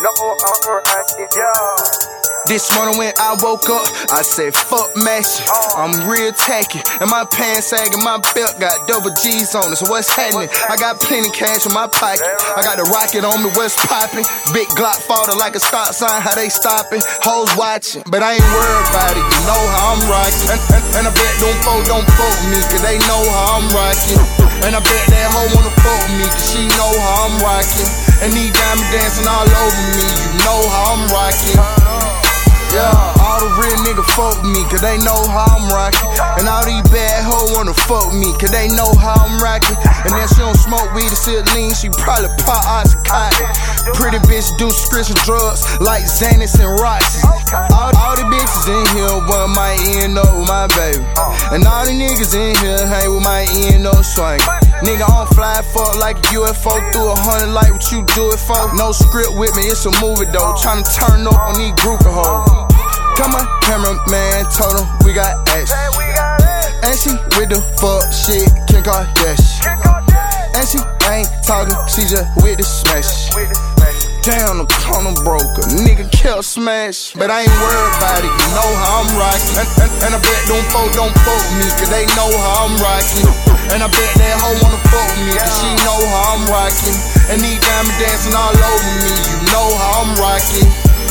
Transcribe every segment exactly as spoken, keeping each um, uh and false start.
No, I'm acting, yeah. This morning when I woke up, I said, fuck mashing. I'm real tacky, and my pants sagging, my belt got double G's on it, so what's happening? I got plenty cash in my pocket, I got the rocket on me, what's poppin'? Big Glock falling like a stop sign, how they stoppin'? Hoes watching, but I ain't worried about it, you know how I'm rockin'. And, and, and I bet them folk don't fuck with me, cause they know how I'm rockin'. And I bet that hoe wanna fuck with me, cause she know how I'm rockin'. And these diamonds dancing all over me, you know how I'm rockin'. Yeah, all the real niggas fuck with me, cause they know how I'm rockin'. And all these bad hoes wanna fuck with me, cause they know how I'm rockin'. And then she don't smoke weed or sit lean, she probably pop oxycontin. Pretty bitch do prescription drugs like Xanax and Roxy. All, all the bitches in here want my end up with my baby. And all the niggas in here hang with my end up swing. Nigga, I don't fly fuck like a U F O through a hundred like what you do it for. No script with me, it's a movie though. Tryna turn up on these group of hoes. Come on, cameraman told him we got action. And she with the fuck shit, Kim Kardashian. And she ain't talking, she just with the smash. Damn, the corner broke, a nigga kept smash. But I ain't worried about it, you know how I'm rockin'. And, and, and I bet them folk don't fuck with me, cause they know how I'm rockin'. And I bet that hoe wanna fuck with me, cause she know how I'm rockin'. And these diamonds dancing all over me, you know how I'm rockin'.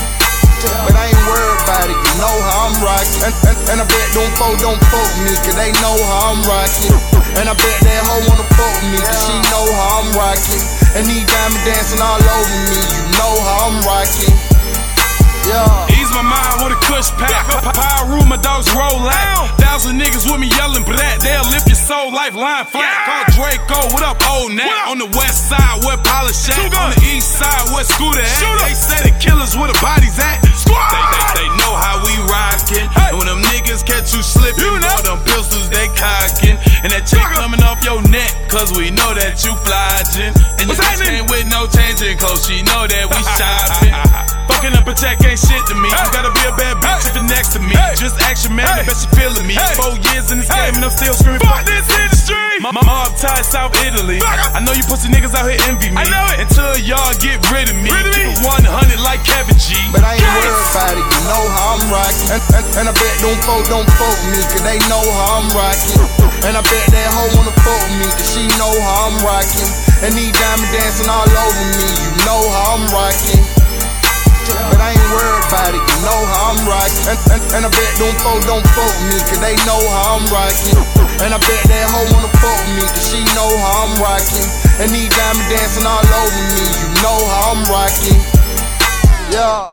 But I ain't worried about it, you know how I'm rockin'. And, and, and I bet them folk don't fuck with me, cause they know how I'm rockin'. And I bet that hoe wanna fuck with me, cause she know how I'm rockin'. And these diamonds dancing all over me, you know how I'm rockin'. Yeah. Ease my mind with a kush pack. Power room, my dogs roll out. Thousand niggas with me yelling, but that they'll lift your soul, lifeline flat. Yeah. Call Draco, what up, old Nat? On the west side, where Polish at? On the east side, where Scooter at? They say the killers where the bodies at. They, they, they know how we rockin'. Hey. And when them niggas catch you slippin', you know them pistols they cockin'. And that chick coming off your neck, cause we know that you flodgin'. And the bitch came with no changing clothes, she know that we shopping. Fucking up a check ain't shit to me. Hey. You gotta be a bad bitch hey. if you're next to me. Hey. Just action, man, hey. I bet you feeling me. Hey. Four years in this hey. game and I'm still screaming. Fuck this industry. My mob tied South Italy. I know you pussy niggas out here envy me. I know it. Until y'all get rid of me. Rid of me. Keep it one hundred like Kevin G. But I ain't yes. worried about it, you know how I'm rockin'. And, and, and I bet them folk don't fuck with me, cause they know how I'm rockin'. And I bet that hoe wanna fuck with me, cause she know how I'm rockin'. And these diamonds dancing all over me, you know how I'm rockin'. But I ain't worried about it, you know how I'm rockin'. And, and, and I bet them folk don't fuck with me, cause they know how I'm rockin'. And I bet that hoe wanna fuck with me, cause she know how I'm rockin'. And these diamonds dancing all over me, you know how I'm rockin'. Yeah.